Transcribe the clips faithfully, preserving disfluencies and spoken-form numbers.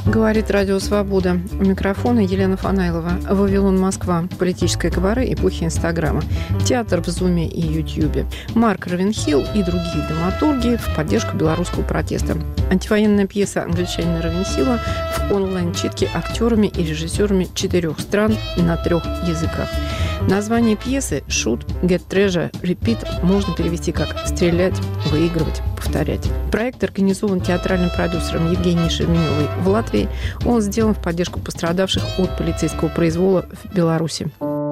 Говорит Радио Свобода. У микрофона Елена Фанайлова. Вавилон, Москва. Политическое кабаре эпохи Инстаграма. Театр в Зуме и Ютьюбе. Марк Равенхилл и другие драматурги в поддержку белорусского протеста. Антивоенная пьеса англичанина Равенхилла в онлайн-читке актерами и режиссерами четырех стран на трех языках. Название пьесы «Shoot, Get Treasure, Repeat» можно перевести как «стрелять, выигрывать, повторять». Проект организован театральным продюсером Евгенией Шерменевой в Латвии. Он сделан в поддержку пострадавших от полицейского произвола в Беларуси.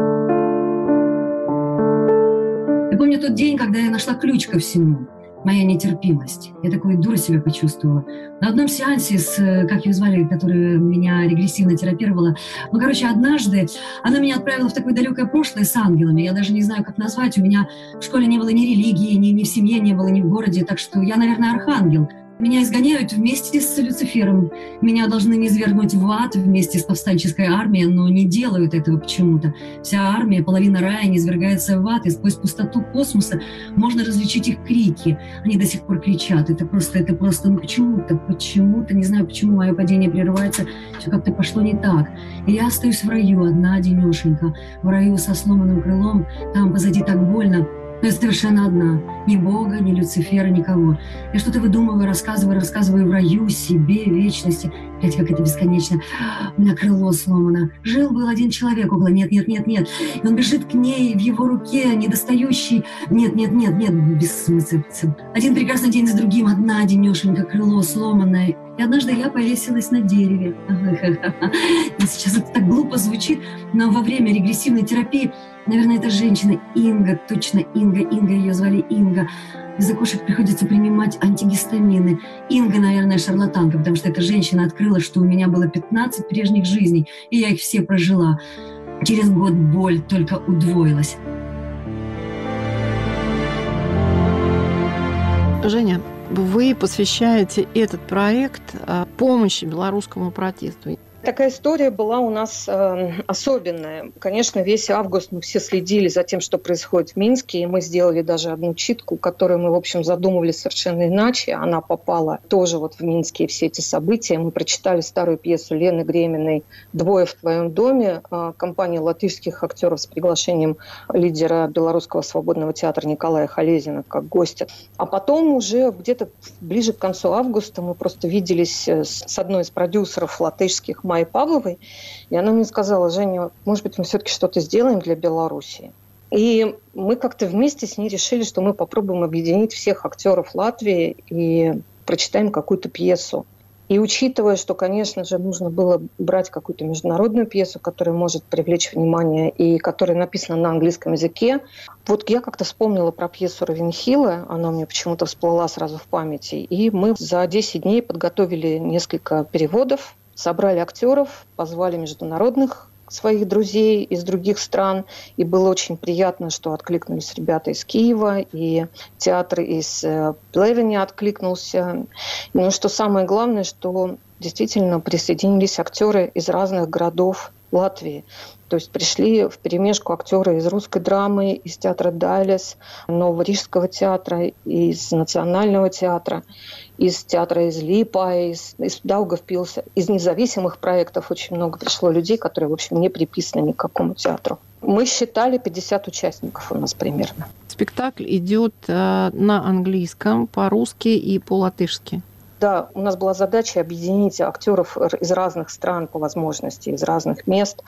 Я помню тот день, когда я нашла ключ ко всему. Моя нетерпимость. Я такой дурой себя почувствовала. На одном сеансе с, как ее звали, которая меня регрессивно терапировала, ну, короче, однажды она меня отправила в такое далекое прошлое с ангелами. Я даже не знаю, как назвать. У меня в школе не было ни религии, ни, ни в семье не было, ни в городе. Так что я, наверное, архангел. Меня изгоняют вместе с Люцифером. Меня должны низвергнуть в ад вместе с повстанческой армией, но не делают этого почему-то. Вся армия, половина рая низвергается в ад, и сквозь пустоту космоса можно различить их крики. Они до сих пор кричат. Это просто, это просто, ну почему-то, почему-то, не знаю, почему мое падение прерывается, все как-то пошло не так. И я остаюсь в раю одна, одинешенька, в раю со сломанным крылом, там позади так больно. Но я совершенно одна. Ни Бога, ни Люцифера, никого. Я что-то выдумываю, рассказываю, рассказываю в раю, себе, вечности. Блядь, как это бесконечно. У меня крыло сломано. Жил-был один человек около. Нет, нет, нет, нет. И он бежит к ней, в его руке, недостающий. Нет, нет, нет, нет, бессмыслица. Один прекрасный день за другим, одна одинешенька, крыло сломанное. И однажды я повесилась на дереве. И сейчас это так глупо звучит, но во время регрессивной терапии, наверное, это женщина Инга, точно Инга, Инга, ее звали Инга. Из окошек приходится принимать антигистамины. Инга, наверное, шарлатанка, потому что эта женщина открыла, что у меня было пятнадцать прежних жизней, и я их все прожила. Через год боль только удвоилась. Женя, вы посвящаете этот проект помощи белорусскому протесту. Такая история была у нас э, особенная. Конечно, весь август мы все следили за тем, что происходит в Минске, и мы сделали даже одну читку, которую мы, в общем, задумывали совершенно иначе. Она попала тоже вот в Минске, все эти события. Мы прочитали старую пьесу Лены Греминой «Двое в твоем доме», э, компания латышских актеров с приглашением лидера Белорусского свободного театра Николая Халезина как гостя. А потом уже где-то ближе к концу августа мы просто виделись с одной из продюсеров латышских, Майей Павловой, и она мне сказала: Женя, может быть, мы все-таки что-то сделаем для Белоруссии. И мы как-то вместе с ней решили, что мы попробуем объединить всех актеров Латвии и прочитаем какую-то пьесу. И учитывая, что, конечно же, нужно было брать какую-то международную пьесу, которая может привлечь внимание и которая написана на английском языке, вот я как-то вспомнила про пьесу Равенхилла, она мне почему-то всплыла сразу в памяти, и мы за десять дней подготовили несколько переводов, собрали актеров, позвали международных своих друзей из других стран. И было очень приятно, что откликнулись ребята из Киева, и театр из Плевени откликнулся. Ну, что самое главное, что действительно присоединились актеры из разных городов Латвии. То есть пришли вперемешку актеры из русской драмы, из театра Дайлес, Нового Рижского театра, из Национального театра, из театра из Липа, из, из Даугавпилса, из независимых проектов очень много пришло людей, которые, в общем, не приписаны ни к какому театру. Мы считали пятьдесят участников у нас примерно. Спектакль идет э, на английском, по-русски и по-латышски. Да, у нас была задача объединить актеров из разных стран по возможности, из разных мест.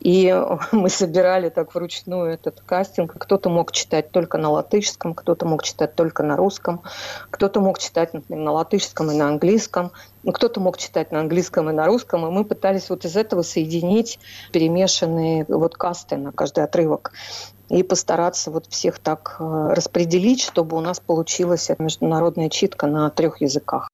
И мы собирали так вручную этот кастинг. Кто-то мог читать только на латышском, кто-то мог читать только на русском, кто-то мог читать, например, на латышском и на английском, кто-то мог читать на английском и на русском. И мы пытались вот из этого соединить перемешанные вот касты на каждый отрывок и постараться вот всех так распределить, чтобы у нас получилась международная читка на трех языках.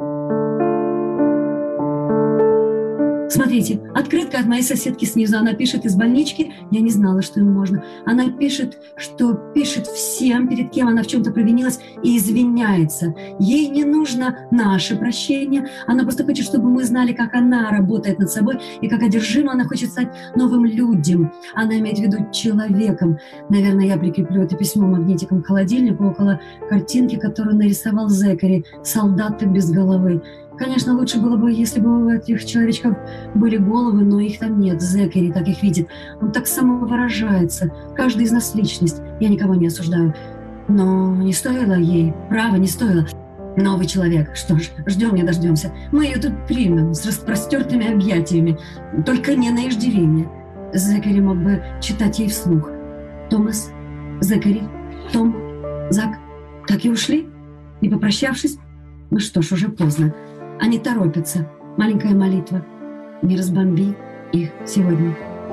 Смотрите, открытка от моей соседки снизу. Она пишет из больнички. Я не знала, что им можно. Она пишет, что пишет всем, перед кем она в чем-то провинилась, и извиняется. Ей не нужно наше прощение. Она просто хочет, чтобы мы знали, как она работает над собой и как одержима она хочет стать новым людям. Она имеет в виду человеком. Наверное, я прикреплю это письмо магнитиком к холодильнику около картинки, которую нарисовал Зекари «Солдаты без головы». Конечно, лучше было бы, если бы у этих человечков были головы, но их там нет. Зэкери так их видит. Он так самовыражается. Каждый из нас личность. Я никого не осуждаю. Но не стоило ей. Право, не стоило. Новый человек. Что ж, ждем не дождемся. Мы ее тут примем с распростертыми объятиями. Только не на иждивение. Зэкери мог бы читать ей вслух. Томас, Зэкери, Том, Зак. Так и ушли? Не попрощавшись? Ну что ж, уже поздно. Они торопятся. Маленькая молитва. Не разбомби их сегодня.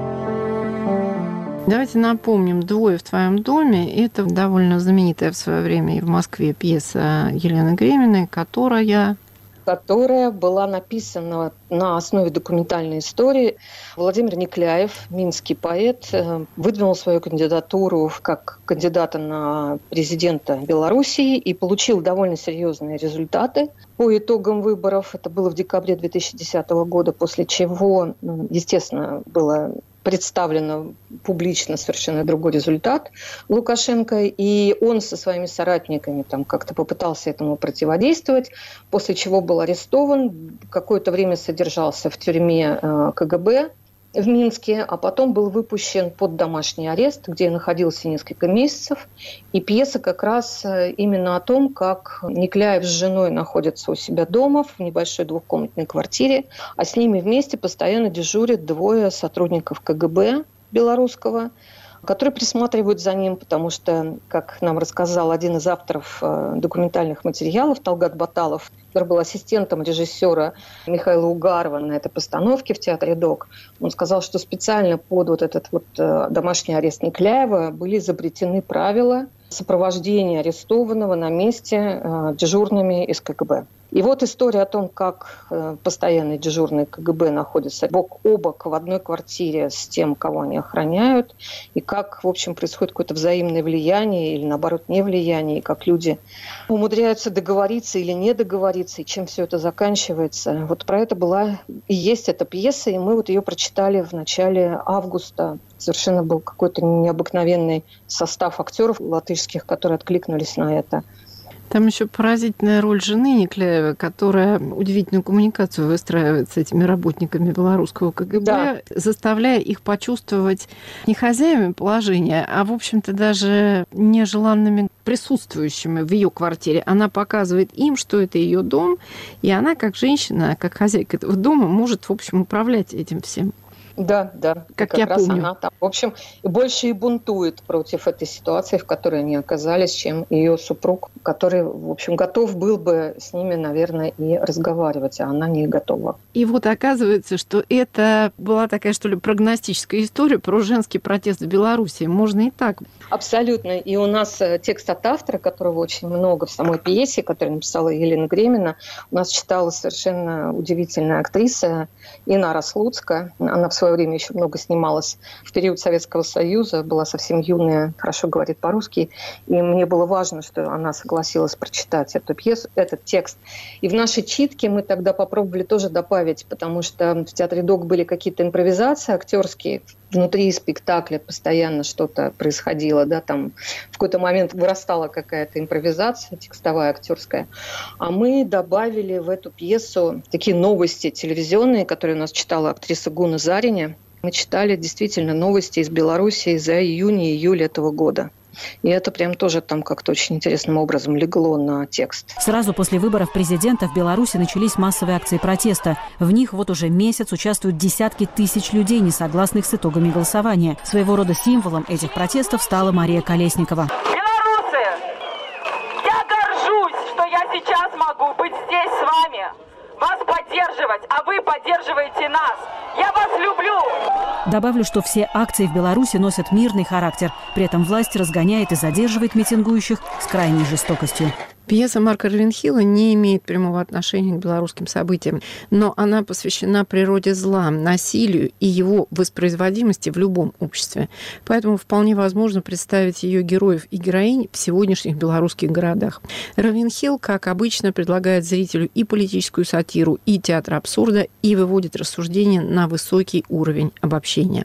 Давайте напомним, «Двое в твоем доме» – это довольно знаменитая в свое время и в Москве пьеса Елены Греминой, которая... которая была написана на основе документальной истории. Владимир Некляев, минский поэт, выдвинул свою кандидатуру как кандидата на президента Белоруссии и получил довольно серьезные результаты по итогам выборов. Это было в декабре две тысячи десятого года, после чего, естественно, было представлено публично совершенно другой результат Лукашенко, и он со своими соратниками там как-то попытался этому противодействовать, после чего был арестован, какое-то время содержался в тюрьме ка гэ бэ в Минске, а потом был выпущен под домашний арест, где находился несколько месяцев. И пьеса как раз именно о том, как Некляев с женой находятся у себя дома в небольшой двухкомнатной квартире, а с ними вместе постоянно дежурят двое сотрудников ка гэ бэ белорусского, которые присматривают за ним, потому что, как нам рассказал один из авторов документальных материалов, Талгат Баталов, который был ассистентом режиссера Михаила Угарова на этой постановке в театре ДОК, он сказал, что специально под вот этот вот домашний арест Некляева были изобретены правила сопровождения арестованного на месте дежурными из ка гэ бэ. И вот история о том, как постоянные дежурные ка гэ бэ находятся бок о бок в одной квартире с тем, кого они охраняют, и как, в общем, происходит какое-то взаимное влияние или, наоборот, не влияние, и как люди умудряются договориться или не договориться, и чем все это заканчивается. Вот про это была и есть эта пьеса, и мы вот ее прочитали в начале августа. Совершенно был какой-то необыкновенный состав актеров латышских, которые откликнулись на это. Там еще поразительная роль жены Некляева, которая удивительную коммуникацию выстраивает с этими работниками белорусского ка гэ бэ, да, заставляя их почувствовать не хозяевами положения, а, в общем-то, даже нежеланными присутствующими в ее квартире. Она показывает им, что это ее дом, и она, как женщина, как хозяйка этого дома, может, в общем, управлять этим всем. Да, да. Как, как я раз помню. Она там, в общем, больше и бунтует против этой ситуации, в которой они оказались, чем ее супруг, который, в общем, готов был бы с ними, наверное, и разговаривать, а она не готова. И вот оказывается, что это была такая, что ли, прогностическая история про женский протест в Беларуси. Можно и так. Абсолютно. И у нас текст от автора, которого очень много в самой пьесе, которую написала Елена Гремина, у нас читала совершенно удивительная актриса Инара Слуцкая. Она в свое время еще много снималась в период Советского Союза, была совсем юная, хорошо говорит по-русски, и мне было важно, что она согласилась прочитать эту пьесу, этот текст. И в нашей читке мы тогда попробовали тоже добавить, потому что в театре ДОК были какие-то импровизации актерские, внутри спектакля постоянно что-то происходило, да, там в какой-то момент вырастала какая-то импровизация текстовая, актерская, а мы добавили в эту пьесу такие новости телевизионные, которые у нас читала актриса Гуна Зариня. Мы читали действительно новости из Беларуси за июнь и июль этого года. И это прям тоже там как-то очень интересным образом легло на текст. Сразу после выборов президента в Беларуси начались массовые акции протеста. В них вот уже месяц участвуют десятки тысяч людей, не согласных с итогами голосования. Своего рода символом этих протестов стала Мария Колесникова. Белорусы, я горжусь, что я сейчас могу быть здесь с вами, вас поддерживать, а вы поддерживаете нас. Я вас люблю! Добавлю, что все акции в Беларуси носят мирный характер. При этом власть разгоняет и задерживает митингующих с крайней жестокостью. Пьеса Марка Равенхилла не имеет прямого отношения к белорусским событиям, но она посвящена природе зла, насилию и его воспроизводимости в любом обществе. Поэтому вполне возможно представить ее героев и героинь в сегодняшних белорусских городах. Равенхилл, как обычно, предлагает зрителю и политическую сатиру, и театр абсурда, и выводит рассуждения на высокий уровень обобщения.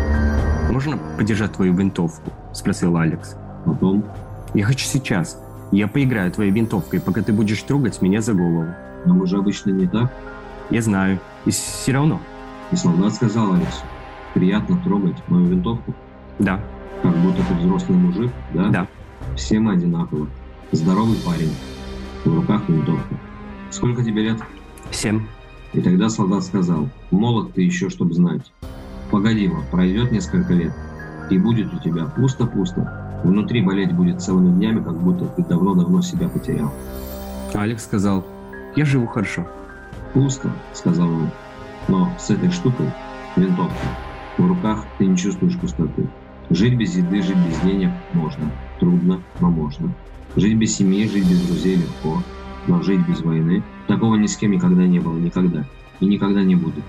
«Можно подержать твою винтовку?» – спросил Алекс. Потом: «Я хочу сейчас. Я поиграю твоей винтовкой, пока ты будешь трогать меня за голову. Но мы же обычно не так. Я знаю. И все равно. И солдат сказал Алексу: приятно трогать мою винтовку? Да. Как будто ты взрослый мужик, да? Да. Все мы одинаковы. Здоровый парень. В руках винтовка. Сколько тебе лет? Семь. И тогда солдат сказал: молод ты еще, чтобы знать. Погоди, вот, пройдет несколько лет, и будет у тебя пусто-пусто. Внутри болеть будет целыми днями, как будто ты давно-давно себя потерял. Алекс сказал: я живу хорошо. Пусто, сказал он. Но с этой штукой, винтовкой, в руках ты не чувствуешь пустоты. Жить без еды, жить без денег можно. Трудно, но можно. Жить без семьи, жить без друзей легко. Но жить без войны, такого ни с кем никогда не было, никогда. И никогда не будет.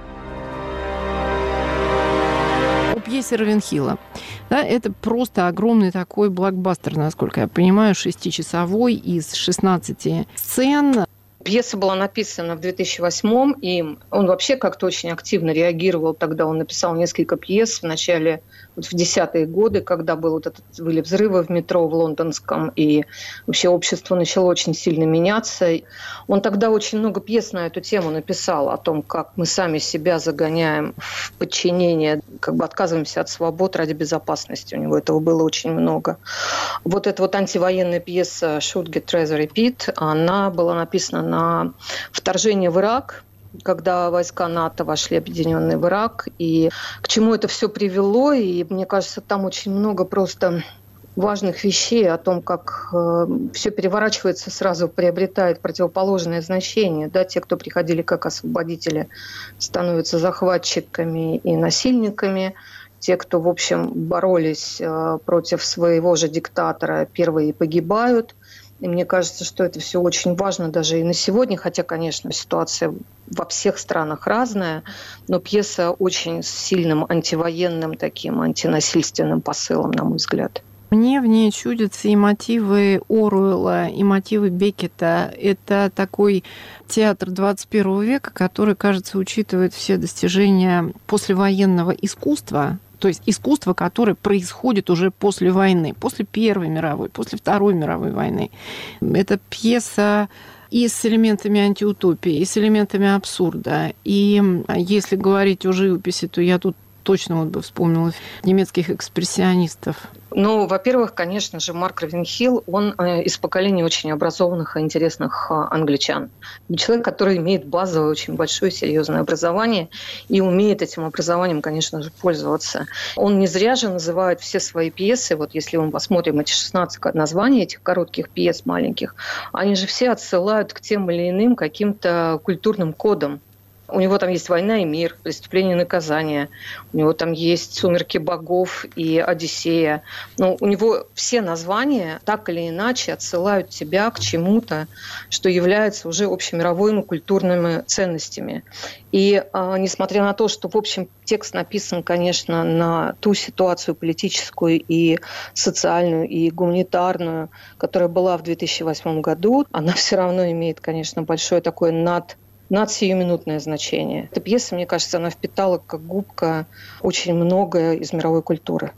О пьесе Равенхилла. Да, это просто огромный такой блокбастер, насколько я понимаю, шестичасовой из шестнадцати сцен. Пьеса была написана в две тысячи восьмом им. Он вообще как-то очень активно реагировал. Тогда он написал несколько пьес в начале, вот в десятые годы, когда был вот этот, были взрывы в метро в лондонском, и вообще общество начало очень сильно меняться. Он тогда очень много пьес на эту тему написал, о том, как мы сами себя загоняем в подчинение, как бы отказываемся от свобод ради безопасности. У него этого было очень много. Вот эта вот антивоенная пьеса «Should get rather repeat», она была написана на вторжение в Ирак, когда войска НАТО вошли объединенные в Ирак, и к чему это все привело. И мне кажется, там очень много просто важных вещей о том, как э, все переворачивается, сразу приобретает противоположное значение. Да, те, кто приходили как освободители, становятся захватчиками и насильниками. Те, кто, в общем, боролись э, против своего же диктатора, первые погибают. И мне кажется, что это все очень важно даже и на сегодня, хотя, конечно, ситуация во всех странах разная, но пьеса очень с сильным антивоенным таким, антинасильственным посылом, на мой взгляд. Мне в ней чудятся и мотивы Оруэлла, и мотивы Беккета. Это такой театр двадцать первого века, который, кажется, учитывает все достижения послевоенного искусства, то есть искусство, которое происходит уже после войны, после Первой мировой, после Второй мировой войны. Это пьеса и с элементами антиутопии, и с элементами абсурда. И если говорить о живописи, то я тут точно вот бы вспомнила немецких экспрессионистов. Ну, во-первых, конечно же, Марк Равенхилл, он из поколения очень образованных и интересных англичан. Человек, который имеет базовое, очень большое, серьезное образование и умеет этим образованием, конечно же, пользоваться. Он не зря же называет все свои пьесы, вот если мы посмотрим эти шестнадцать названий этих коротких пьес маленьких, они же все отсылают к тем или иным каким-то культурным кодам. У него там есть «Война и мир», «Преступление и наказание», у него там есть «Сумерки богов» и «Одиссея». Но у него все названия так или иначе отсылают тебя к чему-то, что является уже общемировыми культурными ценностями. И э, несмотря на то, что, в общем, текст написан, конечно, на ту ситуацию политическую и социальную, и гуманитарную, которая была в две тысячи восьмом году, она все равно имеет, конечно, большое такое над надсиюминутное значение. Эта пьеса, мне кажется, она впитала как губка очень многое из мировой культуры.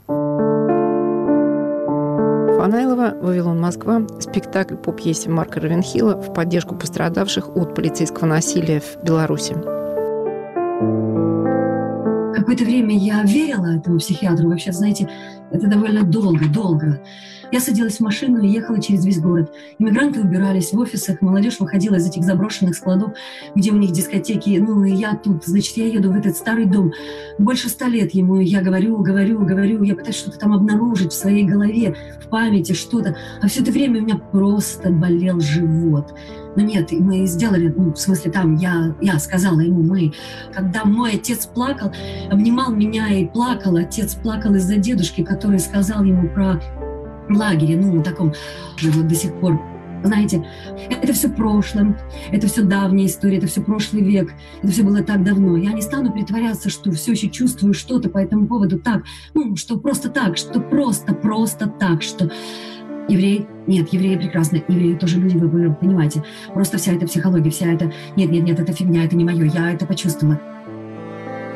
Фанайлова, «Вавилон, Москва». Спектакль по пьесе Марка Равенхилла в поддержку пострадавших от полицейского насилия в Беларуси. Какое-то время я верила этому психиатру. Вообще, знаете, это довольно долго, долго. Я садилась в машину и ехала через весь город. Иммигранты убирались в офисах, молодежь выходила из этих заброшенных складов, где у них дискотеки. Ну, и я тут, значит, я еду в этот старый дом. Больше ста лет ему. Я говорю, говорю, говорю. Я пытаюсь что-то там обнаружить в своей голове, в памяти, что-то. А все это время у меня просто болел живот. Но нет, мы сделали, ну, в смысле, там, я, я сказала ему, мы. Когда мой отец плакал, обнимал меня и плакал, отец плакал из-за дедушки, который сказал ему про лагере, ну, таком же вот до сих пор. Знаете, это все прошлое, это все давняя история, это все прошлый век, это все было так давно. Я не стану притворяться, что все еще чувствую что-то по этому поводу так, ну, что просто так, что просто, просто так, что... Евреи? Нет, евреи прекрасны. Евреи тоже люди, вы понимаете. Просто вся эта психология, вся эта... Нет, нет, нет, это фигня, это не мое. Я это почувствовала.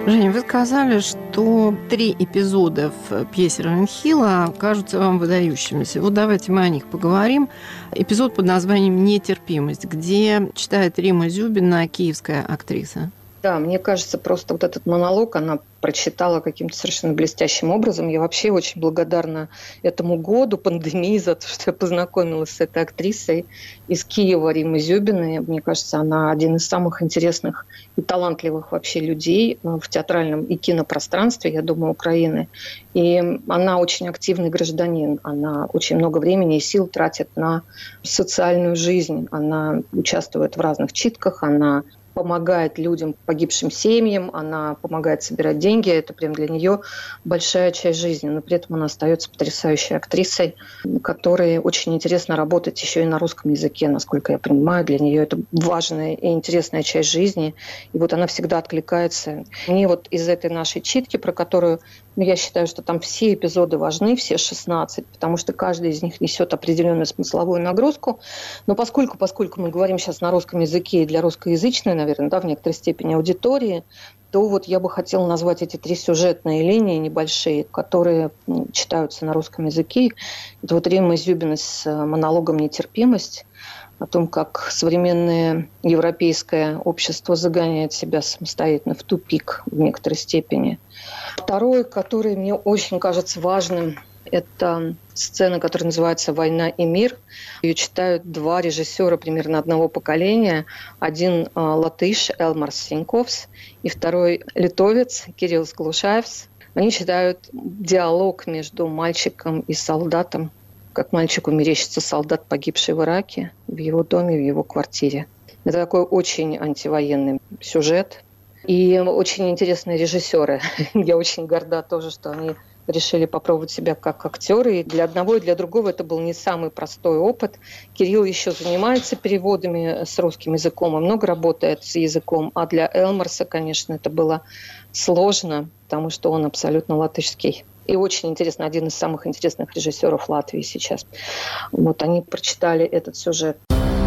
Женя, вы сказали, что три эпизода в пьесе Равенхилла кажутся вам выдающимися. Вот давайте мы о них поговорим. Эпизод под названием «Нетерпимость», где читает Римма Зюбина, киевская актриса. Да, мне кажется, просто вот этот монолог она прочитала каким-то совершенно блестящим образом. Я вообще очень благодарна этому году, пандемии, за то, что я познакомилась с этой актрисой из Киева, Риммой Зюбиной. Мне кажется, она один из самых интересных и талантливых вообще людей в театральном и кинопространстве, я думаю, Украины. И она очень активный гражданин. Она очень много времени и сил тратит на социальную жизнь. Она участвует в разных читках, она помогает людям, погибшим семьям, она помогает собирать деньги. Это прям для нее большая часть жизни. Но при этом она остается потрясающей актрисой, которой очень интересно работать еще и на русском языке, насколько я понимаю. Для нее это важная и интересная часть жизни. И вот она всегда откликается. Мне вот из этой нашей читки, про которую, ну, я считаю, что там все эпизоды важны, все шестнадцать, потому что каждый из них несет определенную смысловую нагрузку. Но поскольку, поскольку мы говорим сейчас на русском языке и для русскоязычной, наверное, да, в некоторой степени аудитории, то вот я бы хотела назвать эти три сюжетные линии небольшие, которые, ну, читаются на русском языке. Это вот Римма Зюбина с монологом «Нетерпимость», о том, как современное европейское общество загоняет себя самостоятельно в тупик в некоторой степени. Второе, которое мне очень кажется важным, это сцена, которая называется «Война и мир». Ее читают два режиссера примерно одного поколения. Один а, латыш Элмарс Синьковс и второй литовец Кирилл Глушаевс. Они читают диалог между мальчиком и солдатом, как мальчику мерещится солдат, погибший в Ираке, в его доме, в его квартире. Это такой очень антивоенный сюжет. И очень интересные режиссеры. Я очень горда тоже, что они решили попробовать себя как актеры. И для одного и для другого это был не самый простой опыт. Кирилл еще занимается переводами с русским языком и много работает с языком. А для Элмарса, конечно, это было сложно, потому что он абсолютно латышский. И очень интересно, один из самых интересных режиссеров Латвии сейчас. Вот они прочитали этот сюжет.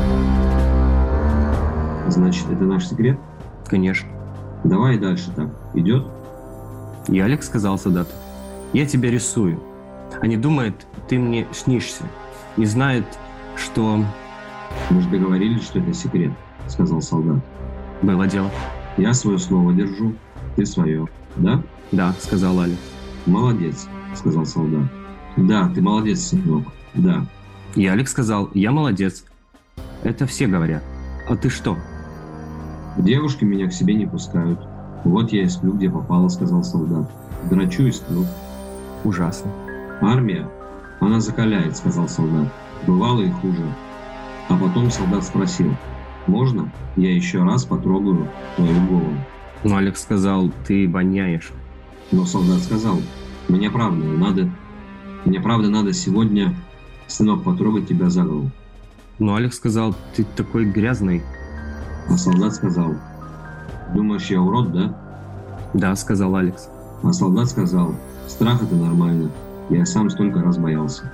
Значит, это наш секрет? Конечно. Давай дальше так. Идет? И Алекс сказал солдату: «Я тебя рисую. Они думают, ты мне снишься. Не знают, что...» «Мы же договорились, что это секрет», — сказал солдат. «Было дело». «Я свое слово держу, ты свое, да?» «Да», — сказал Алекс. «Молодец», — сказал солдат. «Да, ты молодец, сынок, да». И Алекс сказал: «Я молодец. Это все говорят. А ты что?» «Девушки меня к себе не пускают. Вот я и сплю, где попало», — сказал солдат. «Драчу и сплю». «Ужасно». «Армия, она закаляет», — сказал солдат. «Бывало и хуже». А потом солдат спросил: «Можно я еще раз потрогаю твою голову?» Но Алекс сказал: «Ты воняешь». Но солдат сказал: «Мне правда надо, мне правда надо сегодня, сынок, потрогать тебя за голову». Но Алекс сказал: «Ты такой грязный». А солдат сказал: «Думаешь, я урод, да?» «Да», — сказал Алекс. А солдат сказал: «Страх — это нормально. Я сам столько раз боялся».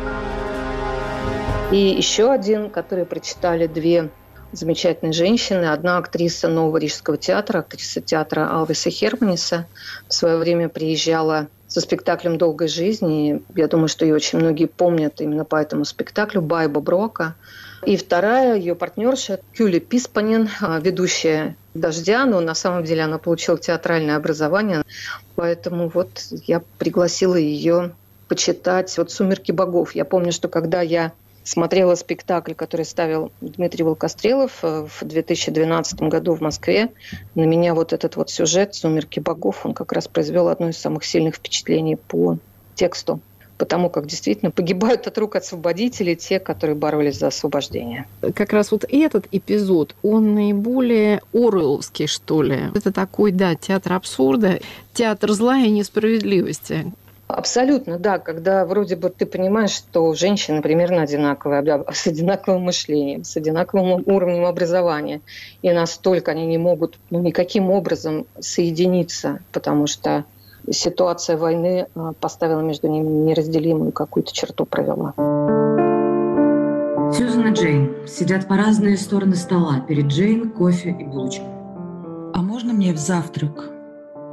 И еще один, который прочитали две замечательные женщины. Одна актриса Нового Рижского театра, актриса театра Алвиса Херманиса. В свое время приезжала со спектаклем «Долгой жизни». Я думаю, что ее очень многие помнят именно по этому спектаклю, Байба Брока. И вторая, ее партнерша Кюли Писпанин, ведущая «Дождя», но на самом деле она получила театральное образование. Поэтому вот я пригласила ее почитать вот «Сумерки богов». Я помню, что когда я смотрела спектакль, который ставил Дмитрий Волкострелов в две тысячи двенадцатом году в Москве, на меня вот этот вот сюжет «Сумерки богов», он как раз произвел одно из самых сильных впечатлений по тексту. Потому как действительно погибают от рук освободителей те, которые боролись за освобождение. Как раз вот этот эпизод, он наиболее оруэлловский, что ли. Это такой, да, театр абсурда, театр зла и несправедливости. Абсолютно, да. Когда вроде бы ты понимаешь, что женщины примерно одинаковые, с одинаковым мышлением, с одинаковым уровнем образования. И настолько они не могут ну, никаким образом соединиться, потому что ситуация войны поставила между ними неразделимую какую-то черту, провела. Сьюзан и Джейн сидят по разные стороны стола. Перед Джейн кофе и булочки. А можно мне в завтрак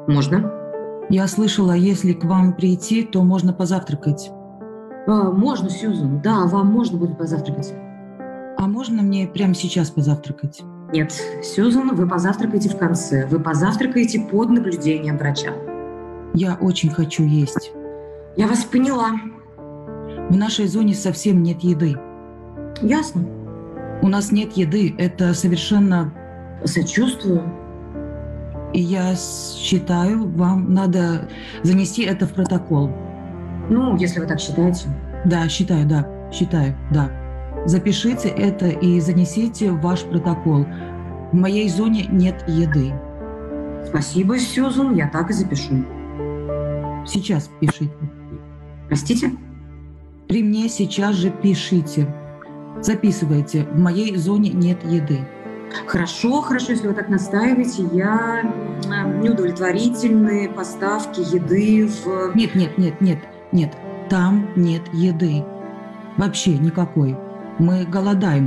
Можно. Я слышала, если к вам прийти, то можно позавтракать. А, можно, Сьюзан. Да, вам можно будет позавтракать. А можно мне прямо сейчас позавтракать? Нет, Сьюзан, вы позавтракаете в конце. Вы позавтракаете под наблюдением врача. Я очень хочу есть. Я вас поняла. В нашей зоне совсем нет еды. Ясно. У нас нет еды. Это совершенно... Сочувствую. И я считаю, вам надо занести это в протокол. Ну, если вы так считаете. Да, считаю, да. Считаю, да. Запишите это и занесите в ваш протокол. В моей зоне нет еды. Спасибо, Сьюзан, я так и запишу. Сейчас пишите. Простите? При мне сейчас же пишите. Записывайте. В моей зоне нет еды. Хорошо, хорошо, если вы так настаиваете. Я неудовлетворительные поставки еды в... Нет, нет, нет, нет, нет. Там нет еды. Вообще никакой. Мы голодаем.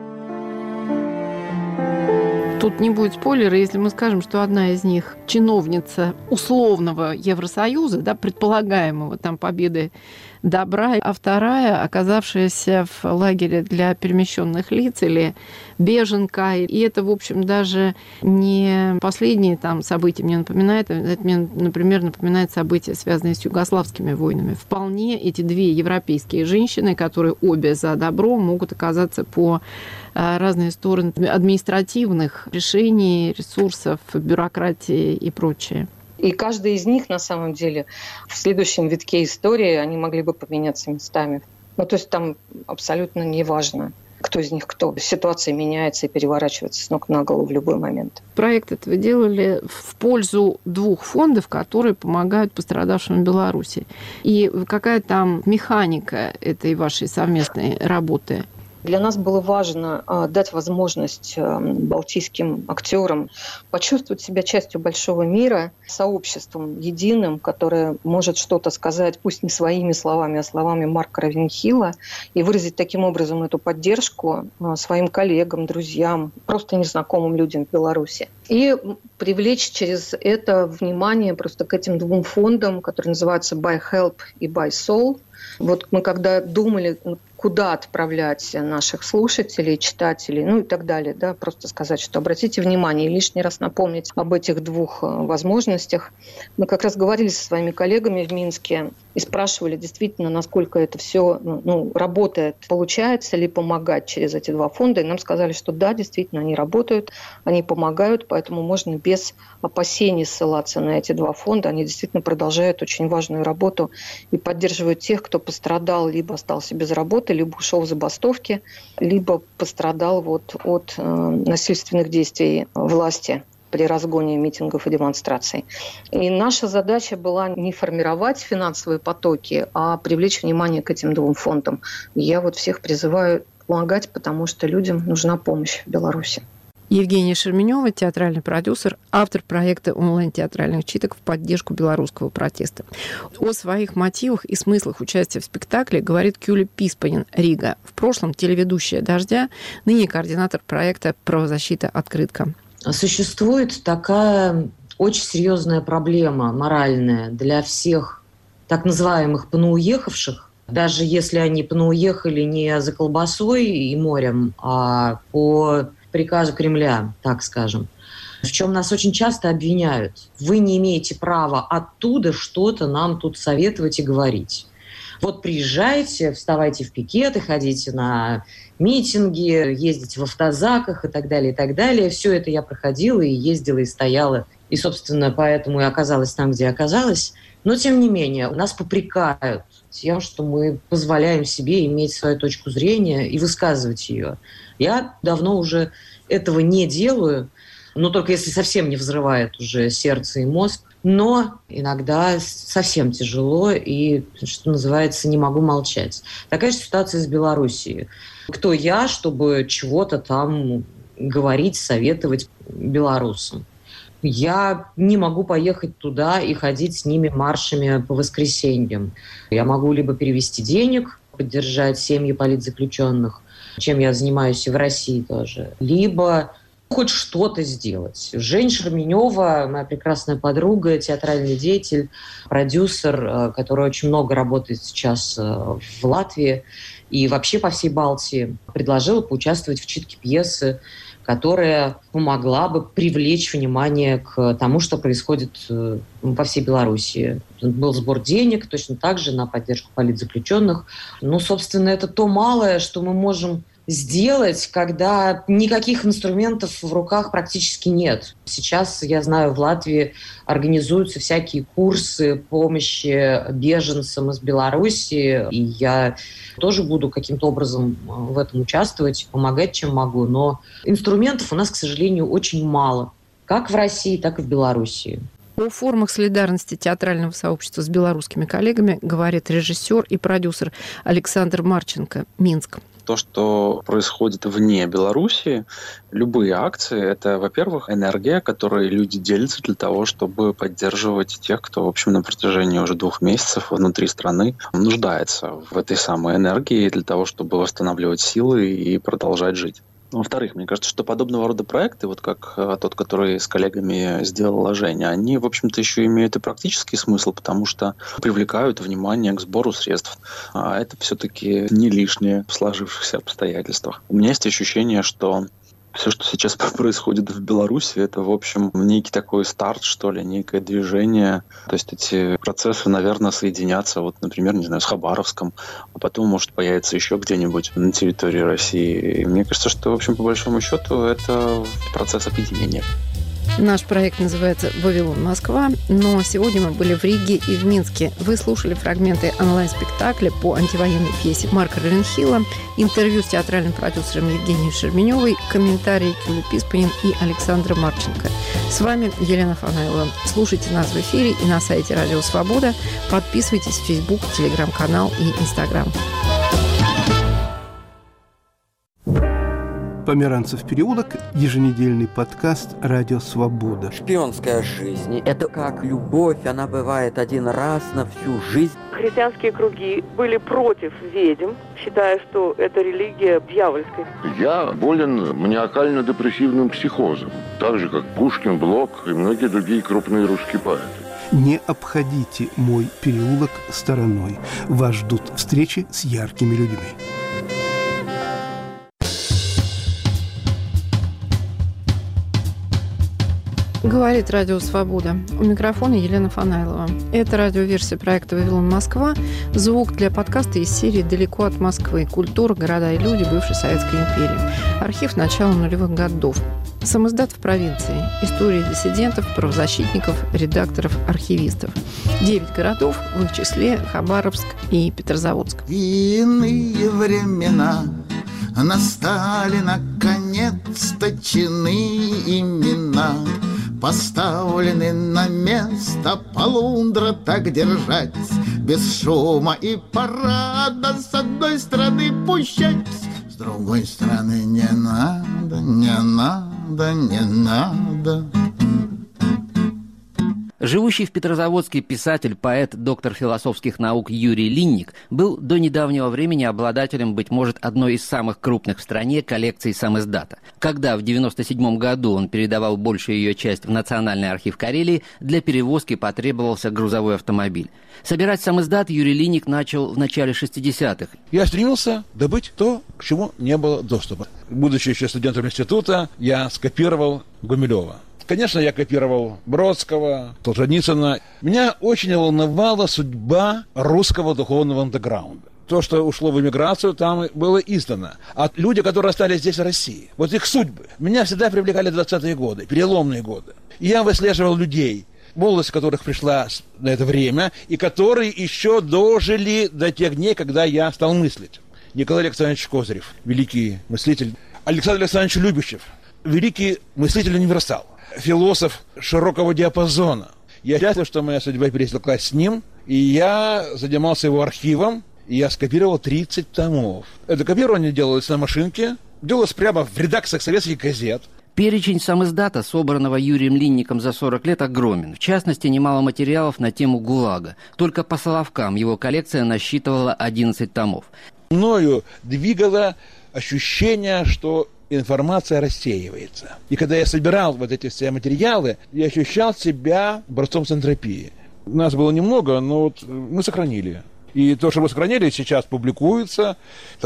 Тут не будет спойлера, если мы скажем, что одна из них чиновница условного Евросоюза, да, предполагаемого там победы добра, а вторая, оказавшаяся в лагере для перемещенных лиц или беженка. И это, в общем, даже не последние там события мне напоминает. Это мне, например, напоминает события, связанные с югославскими войнами. Вполне эти две европейские женщины, которые обе за добро, могут оказаться по разные стороны административных решений, ресурсов, бюрократии и прочее. И каждый из них, на самом деле, в следующем витке истории они могли бы поменяться местами. Ну, то есть там абсолютно не важно, кто из них кто. Ситуация меняется и переворачивается с ног на голову в любой момент. Проект этот вы делали в пользу двух фондов, которые помогают пострадавшим в Беларуси. И какая там механика этой вашей совместной работы? Для нас было важно э, дать возможность э, балтийским актерам почувствовать себя частью большого мира, сообществом единым, которое может что-то сказать, пусть не своими словами, а словами Марка Равенхилла, и выразить таким образом эту поддержку э, своим коллегам, друзьям, просто незнакомым людям в Беларуси. И привлечь через это внимание просто к этим двум фондам, которые называются Buy Help и Buy Soul. Вот мы когда думали, куда отправлять наших слушателей, читателей, ну и так далее, да, просто сказать, что обратите внимание и лишний раз напомнить об этих двух возможностях. Мы как раз говорили со своими коллегами в Минске и спрашивали действительно, насколько это все ну, работает, получается ли помогать через эти два фонда. И нам сказали, что да, действительно, они работают, они помогают, поэтому можно без опасений ссылаться на эти два фонда. Они действительно продолжают очень важную работу и поддерживают тех, кто пострадал, либо остался без работы, либо ушел в забастовки, либо пострадал вот от э, насильственных действий власти при разгоне митингов и демонстраций. И наша задача была не формировать финансовые потоки, а привлечь внимание к этим двум фондам. Я вот всех призываю помогать, потому что людям нужна помощь в Беларуси. Евгения Шерменева, театральный продюсер, автор проекта онлайн-театральных читок в поддержку белорусского протеста. О своих мотивах и смыслах участия в спектакле говорит Кюля Писпанин, Рига. В прошлом телеведущая «Дождя», ныне координатор проекта «Правозащита. Открытка». Существует такая очень серьезная проблема моральная для всех так называемых понауехавших, даже если они понауехали не за колбасой и морем, а по приказу Кремля, так скажем, в чем нас очень часто обвиняют. Вы не имеете права оттуда что-то нам тут советовать и говорить. Вот приезжайте, вставайте в пикеты, ходите на митинги, ездите в автозаках и так далее, и так далее. Все это я проходила и ездила, и стояла. И, собственно, поэтому и оказалась там, где оказалась. Но, тем не менее, нас попрекают тем, что мы позволяем себе иметь свою точку зрения и высказывать ее. Я давно уже этого не делаю, но только если совсем не взрывает уже сердце и мозг. Но иногда совсем тяжело и, что называется, не могу молчать. Такая же ситуация с Белоруссией. Кто я, чтобы чего-то там говорить, советовать белорусам? Я не могу поехать туда и ходить с ними маршами по воскресеньям. Я могу либо перевести денег, поддержать семьи политзаключенных, чем я занимаюсь и в России тоже, либо хоть что-то сделать. Жень Шерменева, моя прекрасная подруга, театральный деятель, продюсер, который очень много работает сейчас в Латвии и вообще по всей Балтии, предложила поучаствовать в читке пьесы, которая помогла бы привлечь внимание к тому, что происходит по всей Беларуси. Был сбор денег точно так же на поддержку политзаключенных. Ну, собственно, это то малое, что мы можем сделать, когда никаких инструментов в руках практически нет. Сейчас, я знаю, в Латвии организуются всякие курсы помощи беженцам из Беларуси, и я тоже буду каким-то образом в этом участвовать, помогать, чем могу. Но инструментов у нас, к сожалению, очень мало, как в России, так и в Беларуси. О формах солидарности театрального сообщества с белорусскими коллегами говорит режиссер и продюсер Александр Марченко, Минск. То, что происходит вне Беларуси, любые акции, это, во-первых, энергия, которой люди делятся для того, чтобы поддерживать тех, кто, в общем, на протяжении уже двух месяцев внутри страны нуждается в этой самой энергии для того, чтобы восстанавливать силы и продолжать жить. Во-вторых, мне кажется, что подобного рода проекты, вот как тот, который с коллегами сделала Женя, они, в общем-то, еще имеют и практический смысл, потому что привлекают внимание к сбору средств. А это все-таки не лишнее в сложившихся обстоятельствах. У меня есть ощущение, что все, что сейчас происходит в Беларуси, это, в общем, некий такой старт, что ли, некое движение. То есть эти процессы, наверное, соединятся, вот, например, не знаю, с Хабаровском, а потом, может, появиться еще где-нибудь на территории России. И мне кажется, что, в общем, по большому счету, это процесс объединения. Наш проект называется «Вавилон, Москва», но сегодня мы были в Риге и в Минске. Вы слушали фрагменты онлайн-спектакля по антивоенной пьесе Марка Равенхилла, интервью с театральным продюсером Евгенией Шерменевой, комментарии Кюлы Писпанин и Александра Марченко. С вами Елена Фанайлова. Слушайте нас в эфире и на сайте Радио Свобода. Подписывайтесь в Facebook, Телеграм-канал и Инстаграм. Померанцев переулок, еженедельный подкаст «Радио Свобода». Шпионская жизнь – это как любовь, она бывает один раз на всю жизнь. Христианские круги были против ведьм, считая, что это религия дьявольская. Я болен маниакально-депрессивным психозом, так же, как Пушкин, Блок и многие другие крупные русские поэты. Не обходите мой переулок стороной. Вас ждут встречи с яркими людьми. Говорит Радио Свобода. У микрофона Елена Фанайлова. Это радиоверсия проекта «Вавилон, Москва». Звук для подкаста из серии «Далеко от Москвы. Культура, города и люди бывшей Советской империи». Архив начала нулевых годов. Самиздат в провинции. Истории диссидентов, правозащитников, редакторов, архивистов. Девять городов, в их числе Хабаровск и Петрозаводск. Иные времена настали наконец-то, чины имена поставлены на место, полундра так держать, без шума и парада, с одной стороны пущать, с другой стороны не надо, не надо, не надо. Живущий в Петрозаводске писатель, поэт, доктор философских наук Юрий Линник был до недавнего времени обладателем, быть может, одной из самых крупных в стране коллекций самиздата. Когда в девяносто седьмом году он передавал большую ее часть в Национальный архив Карелии, для перевозки потребовался грузовой автомобиль. Собирать самиздат Юрий Линник начал в начале шестидесятых. Я стремился добыть то, к чему не было доступа. Будучи еще студентом института, я скопировал Гумилева. Конечно, я копировал Бродского, Солженицына. Меня очень волновала судьба русского духовного андеграунда. То, что ушло в эмиграцию, там было издано. А люди, которые остались здесь, в России, вот их судьбы. Меня всегда привлекали двадцатые годы, переломные годы. И я выслеживал людей, молодость которых пришла на это время, и которые еще дожили до тех дней, когда я стал мыслить. Николай Александрович Козырев, великий мыслитель. Александр Александрович Любящев, великий мыслитель-универсал. Философ широкого диапазона. Я счастлив, что моя судьба пересеклась с ним, и я занимался его архивом, и я скопировал тридцать томов. Это копирование делалось на машинке, делалось прямо в редакциях советских газет. Перечень самиздата, собранного Юрием Линником за сорок лет, огромен. В частности, немало материалов на тему ГУЛАГа. Только по Соловкам его коллекция насчитывала одиннадцать томов. Мною двигало ощущение, что информация рассеивается. И когда я собирал вот эти все материалы, я ощущал себя борцом с энтропией. Нас было немного, но вот мы сохранили. И то, что мы сохранили, сейчас публикуется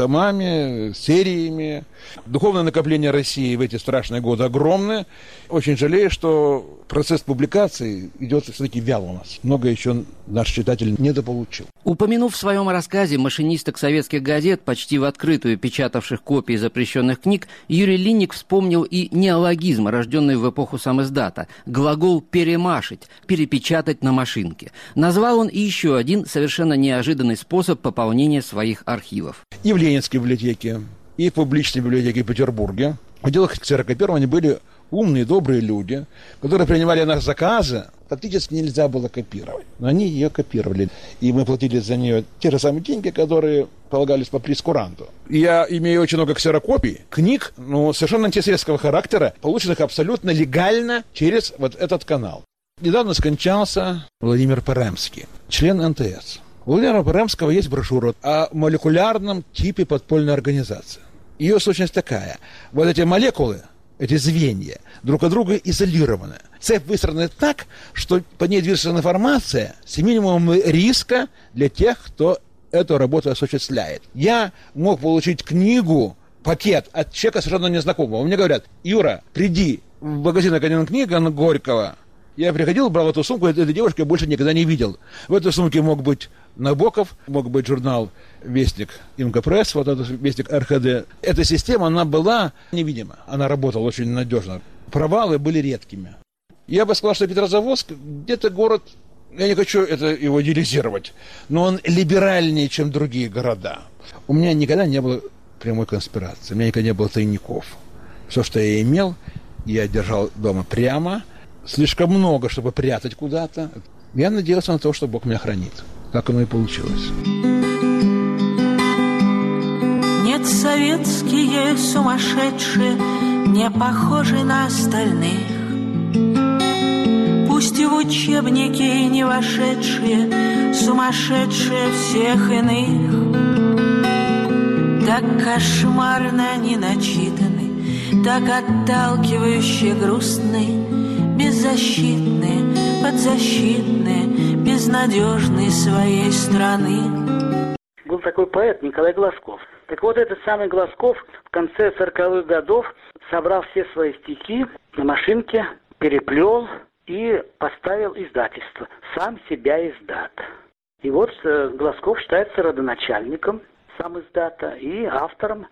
томами, сериями. Духовное накопление России в эти страшные годы огромное. Очень жалею, что процесс публикации идет все-таки вяло у нас. Много еще наш читатель недополучил. Упомянув в своем рассказе машинисток советских газет, почти в открытую печатавших копии запрещенных книг, Юрий Линник вспомнил и неологизм, рожденный в эпоху самиздата. Глагол «перемашить», «перепечатать на машинке». Назвал он и еще один совершенно неожиданный способ пополнения своих архивов. И в Ленинской библиотеке, и в публичной библиотеке в Петербурге в отделах ксерокопирования были умные, добрые люди, которые принимали наши заказы. Фактически нельзя было копировать, но они ее копировали. И мы платили за нее те же самые деньги, которые полагались по прескуранту. Я имею очень много ксерокопий, книг, но совершенно антисоветского характера, полученных абсолютно легально через вот этот канал. Недавно скончался Владимир Паремский, член эн тэ эс. У Владимира Паремского есть брошюра о молекулярном типе подпольной организации. Ее сущность такая. Вот эти молекулы, эти звенья, друг от друга изолированы. Цепь выстроена так, что по ней движется информация с минимумом риска для тех, кто эту работу осуществляет. Я мог получить книгу, пакет от человека совершенно незнакомого. Мне говорят: Юра, приди в магазин «Академия книга» на Горького. Я приходил, брал эту сумку, эту девушку я больше никогда не видел. В этой сумке мог быть Набоков, мог быть журнал «Вестник Имкопресс», вот этот «Вестник эр ха дэ». Эта система, она была невидима, она работала очень надежно. Провалы были редкими. Я бы сказал, что Петрозаводск где-то город, я не хочу это его идеализировать, но он либеральнее, чем другие города. У меня никогда не было прямой конспирации, у меня никогда не было тайников. Все, что я имел, я держал дома прямо. Слишком много, чтобы прятать куда-то. Я надеялся на то, что Бог меня хранит. Так оно и получилось. Нет, советские сумасшедшие не похожи на остальных. Пусть и в учебники не вошедшие, сумасшедшие всех иных. Так кошмарно они начитаны, так отталкивающе грустны, беззащитные, подзащитные, безнадежные своей страны. Был такой поэт Николай Глазков. Так вот, этот самый Глазков в конце сороковых годов собрал все свои стихи на машинке, переплел и поставил издательство. Сам себя издат. И вот Глазков считается родоначальником сам издата и автором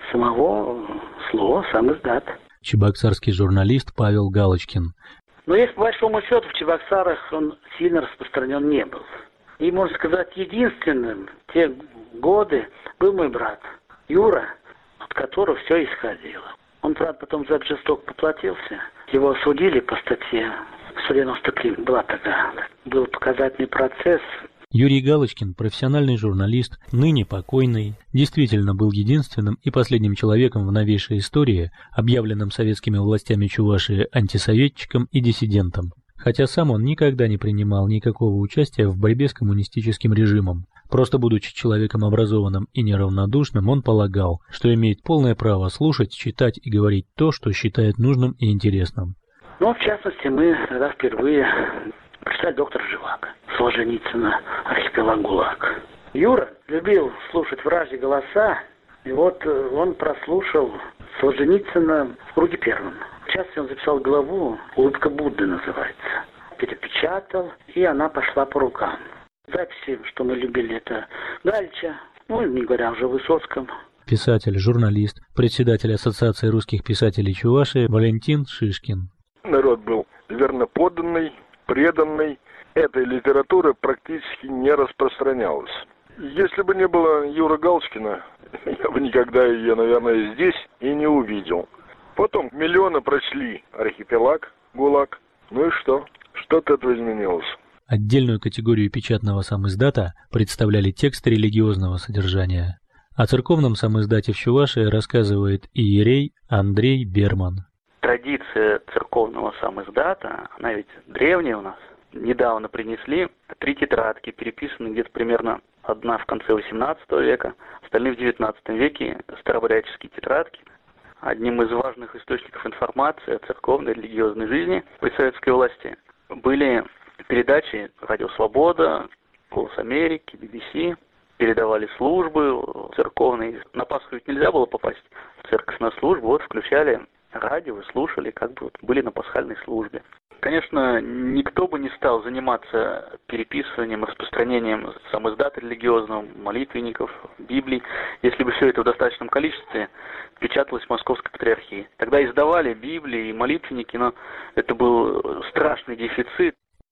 самого слова сам издат. Чебоксарский журналист Павел Галочкин. Но если по большому счету в Чебоксарах он сильно распространен не был. И, можно сказать, единственным в те годы был мой брат Юра, от которого все исходило. Он, правда, потом за это жестоко поплатился. Его осудили по статье сто девяносто три. Была такая. Был показательный процесс. Юрий Галочкин, профессиональный журналист, ныне покойный, действительно был единственным и последним человеком в новейшей истории, объявленным советскими властями Чувашии антисоветчиком и диссидентом. Хотя сам он никогда не принимал никакого участия в борьбе с коммунистическим режимом. Просто будучи человеком образованным и неравнодушным, он полагал, что имеет полное право слушать, читать и говорить то, что считает нужным и интересным. Ну, в частности, мы тогда впервые прочитали «Доктора Живаго» Солженицына, «Архипелаг ГУЛАГ». Юра любил слушать вражьи голоса, и вот он прослушал Солженицына в круге первом. В частности, он записал главу «Улыбка Будды» называется. Перепечатал, и она пошла по рукам. Записи, что мы любили, это Галича, ну, не говоря уже о Высоцком. Писатель, журналист, председатель Ассоциации русских писателей Чувашии Валентин Шишкин. Народ был верноподданный, преданный. Этой литературы практически не распространялась. Если бы не было Юры Галочкина, я бы никогда ее, наверное, здесь и не увидел. Потом миллионы прочли «Архипелаг», «ГУЛАГ». Ну и что? Что от этого изменилось? Отдельную категорию печатного самиздата представляли тексты религиозного содержания. О церковном самиздате в Чувашии рассказывает иерей Андрей Берман. Традиция церковного самиздата, она ведь древняя у нас. Недавно принесли три тетрадки, переписанные где-то примерно одна в конце восемнадцатого века, остальные в девятнадцатом веке, старообрядческие тетрадки. одним из важных источников информации о церковной и религиозной жизни при советской власти были передачи «Радио Свобода», «Голос Америки», би би си. Передавали службы церковные. На Пасху ведь нельзя было попасть в церковь на службу. Вот включали радио и слушали, как бы вот были на пасхальной службе. Конечно, никто бы не стал заниматься переписыванием, распространением самиздата религиозного, молитвенников, Библий, если бы все это в достаточном количестве печаталось в Московской Патриархии. Тогда издавали Библии и молитвенники, но это был страшный дефицит.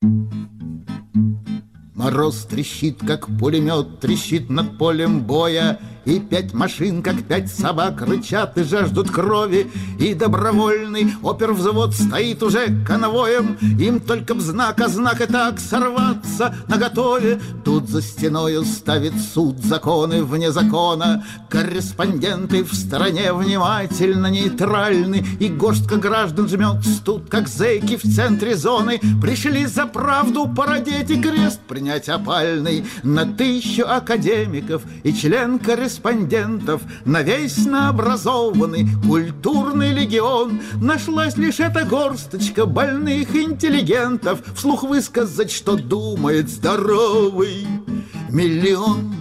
Мороз трещит, как пулемет, трещит над полем боя, и пять машин, как пять собак, рычат и жаждут крови, и добровольный опервзвод стоит уже конвоем, им только б знак, а знак и так сорваться наготове. Тут за стеною ставит суд законы вне закона, корреспонденты в стороне внимательно нейтральны, и горстка граждан жмет тут, как зэки в центре зоны. Пришли за правду породеть и крест принять опальный на тысячу академиков и член корреспондентов, на весь наобразованный культурный легион. Нашлась лишь эта горсточка больных интеллигентов вслух высказать, что думает здоровый миллион.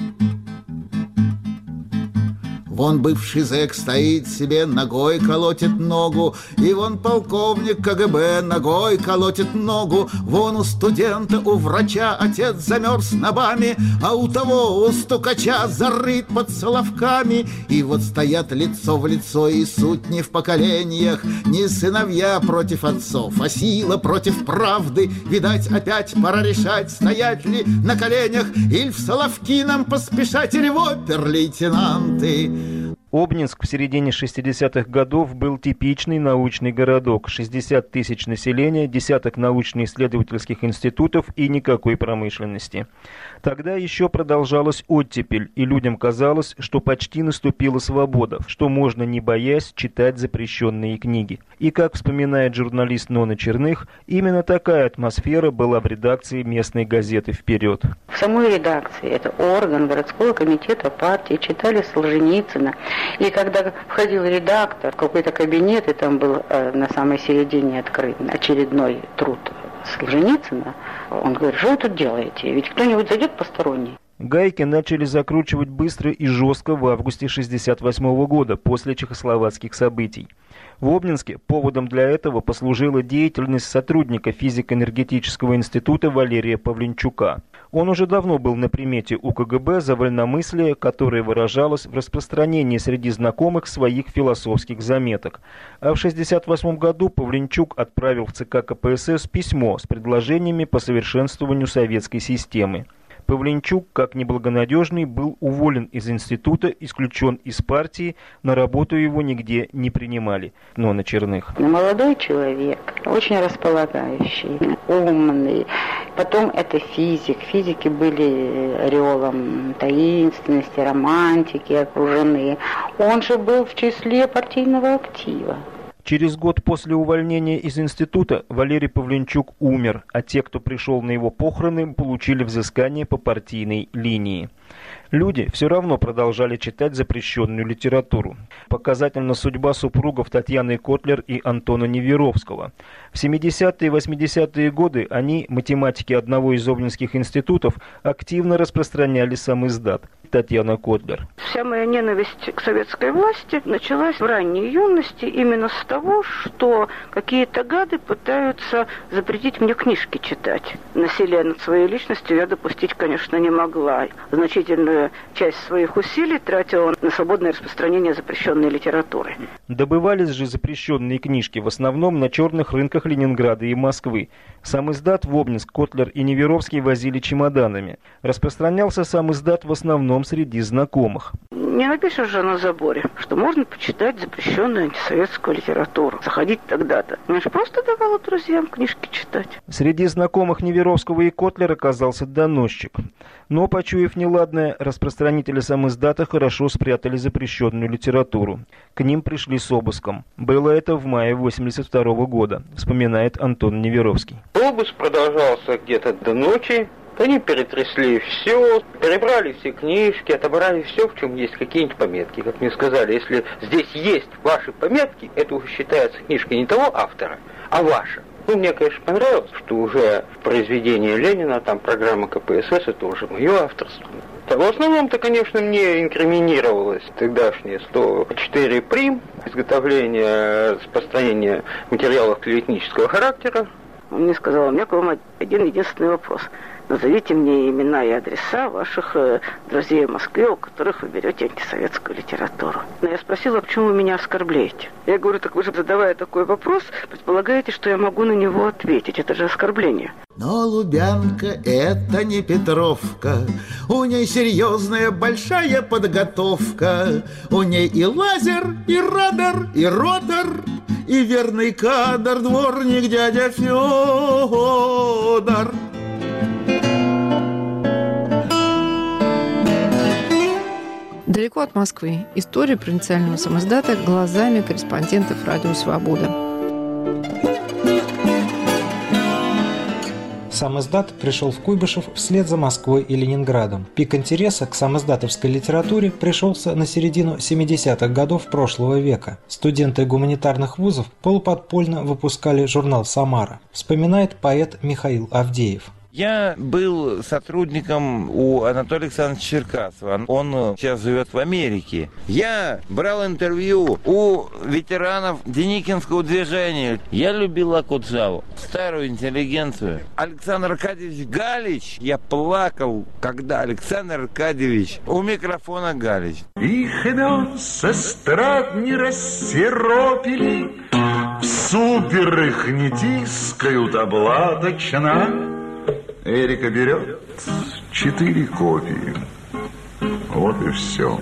Вон бывший зэк стоит себе, ногой колотит ногу, и вон полковник ка гэ бэ ногой колотит ногу. Вон у студента, у врача отец замерз набами, а у того, у стукача зарыт под соловками. И вот стоят лицо в лицо, и суть не в поколениях, не сыновья против отцов, а сила против правды. Видать, опять пора решать, стоять ли на коленях, или в соловки нам поспешать, или в опер-лейтенанты. Обнинск в середине шестидесятых годов был типичный научный городок. шестьдесят тысяч населения, десяток научно-исследовательских институтов и никакой промышленности. Тогда еще продолжалась оттепель, и людям казалось, что почти наступила свобода, что можно, не боясь, читать запрещенные книги. И, как вспоминает журналист Нона Черных, именно такая атмосфера была в редакции местной газеты «Вперед». В самой редакции, это орган городского комитета партии, читали Солженицына. И когда входил редактор в какой-то кабинет, и там был э, на самой середине открыт очередной труд Солженицына, он говорит: что вы тут делаете? Ведь кто-нибудь зайдет посторонний? Гайки начали закручивать быстро и жестко в августе шестьдесят восьмого года, после чехословацких событий. В Обнинске поводом для этого послужила деятельность сотрудника физико-энергетического института Валерия Павленчука. Он уже давно был на примете у ка гэ бэ за вольномыслие, которое выражалось в распространении среди знакомых своих философских заметок. А в шестьдесят восьмом году Павленчук отправил в цэ ка ка пэ эс эс письмо с предложениями по совершенствованию советской системы. Павленчук, как неблагонадежный, был уволен из института, исключен из партии, на работу его нигде не принимали. Нона Черных. Молодой человек, очень располагающий, умный. Потом это физик. Физики были ореолом таинственности, романтики окружены. Он же был в числе партийного актива. Через год после увольнения из института Валерий Павленчук умер, а те, кто пришел на его похороны, получили взыскание по партийной линии. Люди все равно продолжали читать запрещенную литературу. Показательна судьба супругов Татьяны Котлер и Антона Неверовского. В семидесятые и восьмидесятые годы они, математики одного из обнинских институтов, активно распространяли самиздат. Татьяна Котлер. Вся моя ненависть к советской власти началась в ранней юности именно с того, что какие-то гады пытаются запретить мне книжки читать. Насилие над своей личностью я допустить, конечно, не могла. Значительную часть своих усилий тратила на свободное распространение запрещенной литературы. Добывались же запрещенные книжки в основном на черных рынках Ленинграда и Москвы. Самиздат в Обнинск Котлер и Неверовский возили чемоданами. Распространялся самиздат в основном среди знакомых. Не напишешь же на заборе, что можно почитать запрещенную антисоветскую литературу. Заходить тогда-то. Я же просто давала друзьям книжки читать. Среди знакомых Неверовского и Котлера оказался доносчик. Но, почуяв неладное, распространители самиздата хорошо спрятали запрещенную литературу. К ним пришли с обыском. Было это в мае восемьдесят второго года, вспоминает Антон Неверовский. Обыск продолжался где-то до ночи. Они перетрясли все, перебрали все книжки, отобрали все, в чем есть какие-нибудь пометки. Как мне сказали, если здесь есть ваши пометки, это уже считается книжка не того автора, а ваша. Ну, мне, конечно, понравилось, что уже в произведении Ленина, там программа ка пэ эс эс, это уже мое авторство. В основном-то, конечно, мне инкриминировалось тогдашнее сто четыре прим, изготовление, распространение материалов клеветнического характера. Он мне сказал, у меня к вам один единственный вопрос. Назовите мне имена и адреса ваших э, друзей в Москве, у которых вы берете антисоветскую литературу. Но я спросила, почему вы меня оскорбляете? Я говорю, так вы же, задавая такой вопрос, предполагаете, что я могу на него ответить. Это же оскорбление. Но Лубянка — это не Петровка. У ней серьезная большая подготовка. У ней и лазер, и радар, и ротор, и верный кадр, дворник дядя Федор. Далеко от Москвы. История провинциального самиздата глазами корреспондентов «Радио Свобода». Самиздат пришел в Куйбышев вслед за Москвой и Ленинградом. Пик интереса к самиздатовской литературе пришелся на середину семидесятых годов прошлого века. Студенты гуманитарных вузов полуподпольно выпускали журнал «Самара», вспоминает поэт Михаил Авдеев. Я был сотрудником у Анатолия Александровича Черкасова. Он сейчас живет в Америке. Я брал интервью у ветеранов Деникинского движения. Я любил Акуджаву, старую интеллигенцию. Александр Аркадьевич Галич. Я плакал, когда Александр Аркадьевич у микрофона Галич. Их имен с эстрад не рассеропили, в супер их не тискают обладочно. Эрика берет четыре копии. Вот и все.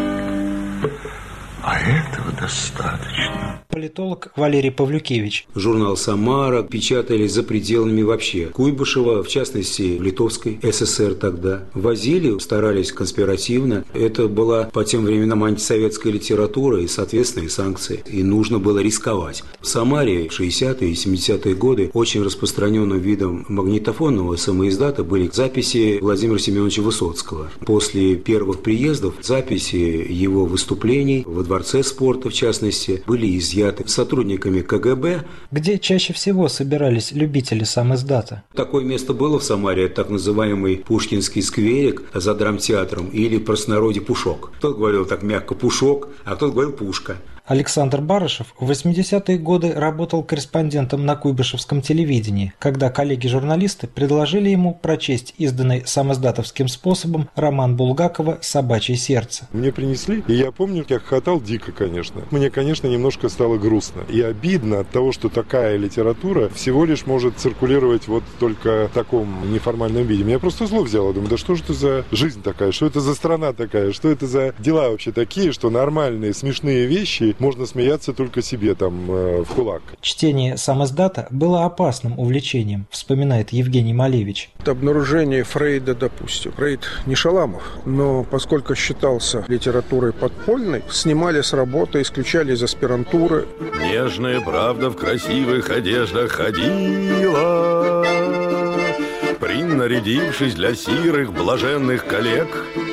А этого достаточно. Политолог Валерий Павлюкевич. Журнал «Самара» печатали за пределами вообще Куйбышева, в частности, в Литовской эс эс эр тогда. Возили, старались конспиративно. Это была по тем временам антисоветская литература и, соответственно, и санкции. И нужно было рисковать. В Самаре в шестидесятые и семидесятые годы очень распространенным видом магнитофонного самоиздата были записи Владимира Семеновича Высоцкого. После первых приездов записи его выступлений во Дворце спорта, в частности, были изъяты сотрудниками ка гэ бэ. Где чаще всего собирались любители самиздата? Такое место было в Самаре, так называемый Пушкинский скверик за драмтеатром или в простонародье Пушок. Кто-то говорил так мягко Пушок, а кто-то говорил Пушка. Александр Барышев в восьмидесятые годы работал корреспондентом на куйбышевском телевидении, когда коллеги-журналисты предложили ему прочесть изданный самиздатовским способом роман Булгакова «Собачье сердце». Мне принесли, и я помню, я хохотал дико, конечно. Мне, конечно, немножко стало грустно и обидно от того, что такая литература всего лишь может циркулировать вот только в таком неформальном виде. Меня просто зло взяло. Думаю, да что же это за жизнь такая, что это за страна такая, что это за дела вообще такие, что нормальные, смешные вещи можно смеяться только себе там э, в кулак. Чтение самиздата было опасным увлечением, вспоминает Евгений Малевич. Обнаружение Фрейда, допустим. Фрейд не Шаламов, но поскольку считался литературой подпольной, снимали с работы, исключали из аспирантуры. Нежная правда в красивых одеждах ходила, принарядившись для сирых блаженных коллег.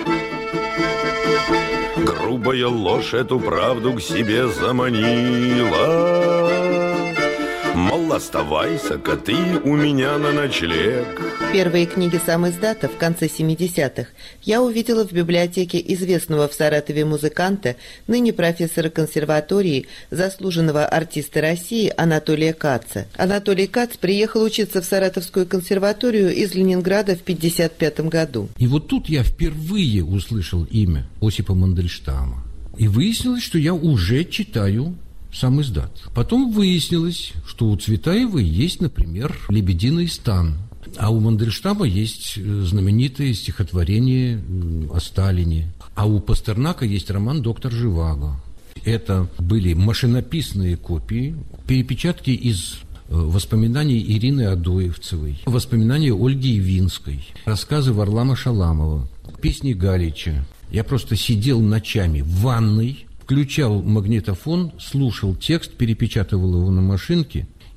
Грубая ложь эту правду к себе заманила. Мол, оставайся-ка ты у меня на ночлег. Первые книги самиздата в конце семидесятых я увидела в библиотеке известного в Саратове музыканта, ныне профессора консерватории, заслуженного артиста России Анатолия Каца. Анатолий Кац приехал учиться в Саратовскую консерваторию из Ленинграда в пятьдесят пятом году. И вот тут я впервые услышал имя Осипа Мандельштама. И выяснилось, что я уже читаю самиздат. Потом выяснилось, что у Цветаевой есть, например, «Лебединый стан», а у Мандельштама есть знаменитое стихотворение о Сталине, а у Пастернака есть роман «Доктор Живаго». Это были машинописные копии, перепечатки из воспоминаний Ирины Адоевцевой, воспоминания Ольги Ивинской, рассказы Варлама Шаламова, песни Галича. Я просто сидел ночами в ванной, включал магнитофон, слушал текст, перепечатывал его на машинке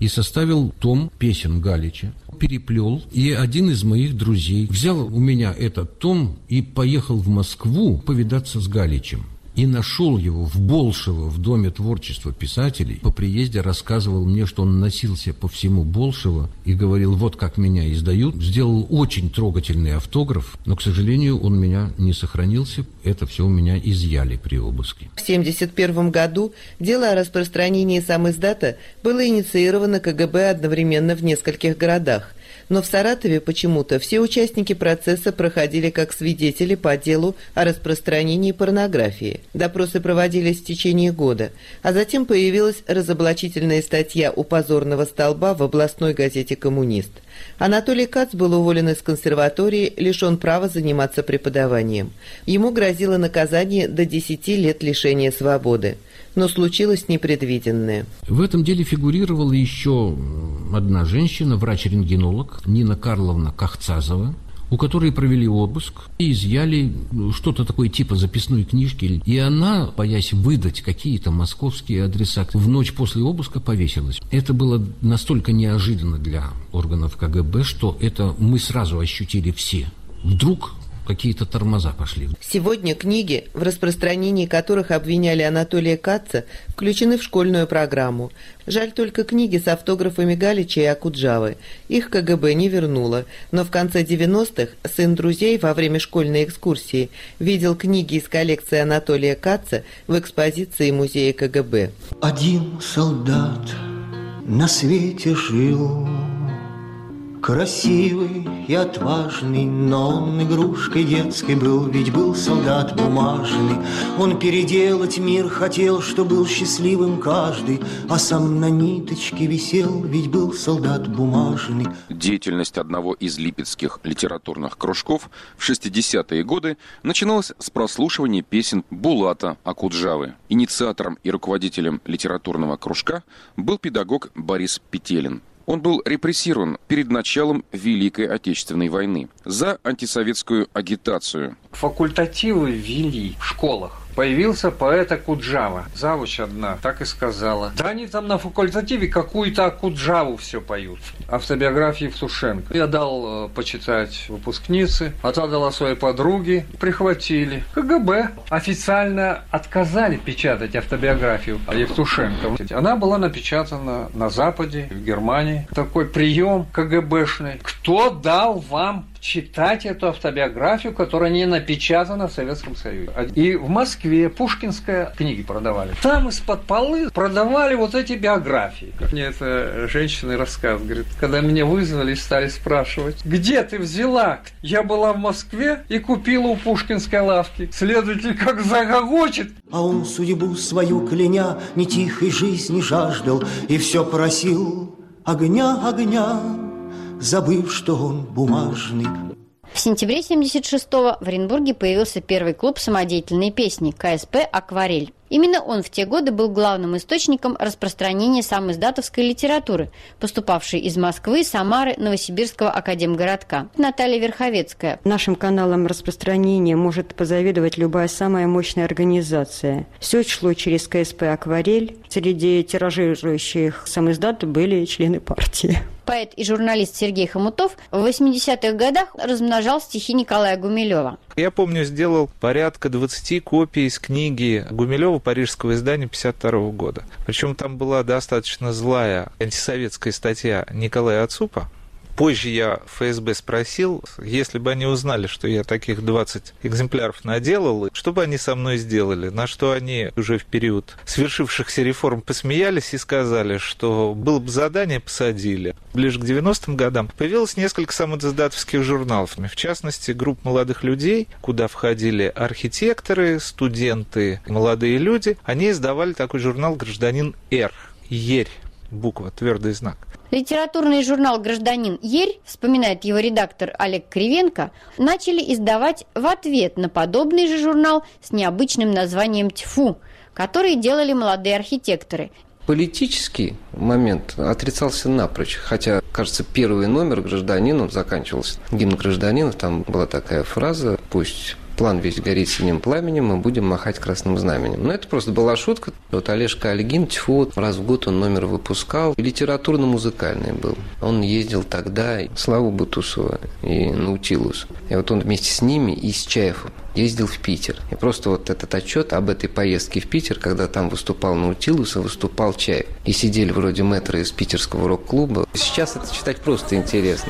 и составил том песен Галича, переплел, и один из моих друзей взял у меня этот том и поехал в Москву повидаться с Галичем. И нашел его в Болшево, в Доме творчества писателей. По приезде рассказывал мне, что он носился по всему Болшево и говорил, вот как меня издают. Сделал очень трогательный автограф, но, к сожалению, он у меня не сохранился. Это все у меня изъяли при обыске. В семьдесят первом году дело о распространении самиздата было инициировано ка гэ бэ одновременно в нескольких городах. Но в Саратове почему-то все участники процесса проходили как свидетели по делу о распространении порнографии. Допросы проводились в течение года, а затем появилась разоблачительная статья у позорного столба в областной газете «Коммунист». Анатолий Кац был уволен из консерватории, лишен права заниматься преподаванием. Ему грозило наказание до десяти лет лишения свободы. Но случилось непредвиденное. В этом деле фигурировала еще одна женщина, врач-рентгенолог Нина Карловна Кахцазова, у которой провели обыск и изъяли что-то такое типа записной книжки. И она, боясь выдать какие-то московские адреса, в ночь после обыска повесилась. Это было настолько неожиданно для органов ка гэ бэ, что это мы сразу ощутили все. Вдруг какие-то тормоза пошли. Сегодня книги, в распространении которых обвиняли Анатолия Каца, включены в школьную программу. Жаль только книги с автографами Галича и Акуджавы. Их ка гэ бэ не вернуло, но в конце девяностых сын друзей во время школьной экскурсии видел книги из коллекции Анатолия Каца в экспозиции музея ка гэ бэ. Один солдат на свете жил, красивый и отважный, но он игрушкой детской был, ведь был солдат бумажный. Он переделать мир хотел, что был счастливым каждый, а сам на ниточке висел, ведь был солдат бумажный. Деятельность одного из липецких литературных кружков в шестидесятые годы начиналась с прослушивания песен Булата Акуджавы. Инициатором и руководителем литературного кружка был педагог Борис Петелин. Он был репрессирован перед началом Великой Отечественной войны за антисоветскую агитацию. Факультативы ввели в школах. Появился поэт Акуджава. Завуч одна так и сказала. Да они там на факультативе какую-то Акуджаву все поют. Автобиографии Евтушенко. Я дал э, почитать выпускнице, а та дала своей подруге. Прихватили. ка гэ бэ официально отказали печатать автобиографию Евтушенко. Она была напечатана на Западе, в Германии. Такой прием ка гэ бэшный. Кто дал вам читать эту автобиографию, которая не напечатана в Советском Союзе? И в Москве пушкинская книги продавали. Там из-под полы продавали вот эти биографии. Как мне эта женщина рассказывает, говорит, когда меня вызвали и стали спрашивать, где ты взяла? Я была в Москве и купила у пушкинской лавки. Следователь как загогочет. А он судьбу свою кляня, ни тихой жизни жаждал, и все просил огня, огня, забыв, что он бумажный. В сентябре семьдесят шестого в Оренбурге появился первый клуб самодеятельной песни ка эс пэ «Акварель». Именно он в те годы был главным источником распространения самиздатовской литературы, поступавшей из Москвы, Самары, Новосибирского академгородка. Наталья Верховецкая. Нашим каналом распространения может позавидовать любая самая мощная организация. Все шло через ка эс пэ «Акварель». Среди тиражирующих самиздат были члены партии. Поэт и журналист Сергей Хомутов в восьмидесятых годах размножал стихи Николая Гумилева. Я помню, сделал порядка двадцати копий из книги Гумилева парижского издания пятьдесят второго года. Причем там была достаточно злая антисоветская статья Николая Ацупа. Позже я в эф эс бэ спросил, если бы они узнали, что я таких двадцать экземпляров наделал, что бы они со мной сделали? На что они уже в период свершившихся реформ посмеялись и сказали, что было бы задание, посадили. Ближе к девяностым годам появилось несколько самоиздатовских журналов, в частности, групп молодых людей, куда входили архитекторы, студенты, молодые люди. Они издавали такой журнал «Гражданин Р». Ерь, буква, твердый знак. Литературный журнал «Гражданин Ерь», вспоминает его редактор Олег Кривенко, начали издавать в ответ на подобный же журнал с необычным названием «Тьфу», который делали молодые архитекторы. Политический момент отрицался напрочь, хотя, кажется, первый номер «Гражданину» заканчивался гимн гражданина, там была такая фраза: «Пусть план весь горит синим пламенем, мы будем махать красным знаменем. Но это просто была шутка. Вот Олежка Ольгин, тьфу, раз в год он номер выпускал. Литературно-музыкальный был. Он ездил тогда и Славу Бутусова и Наутилус. И вот он вместе с ними и с Чаевым ездил в Питер. И просто вот этот отчет об этой поездке в Питер, когда там выступал Наутилус, и выступал Чаев. И сидели вроде мэтра из питерского рок-клуба. Сейчас это читать просто интересно.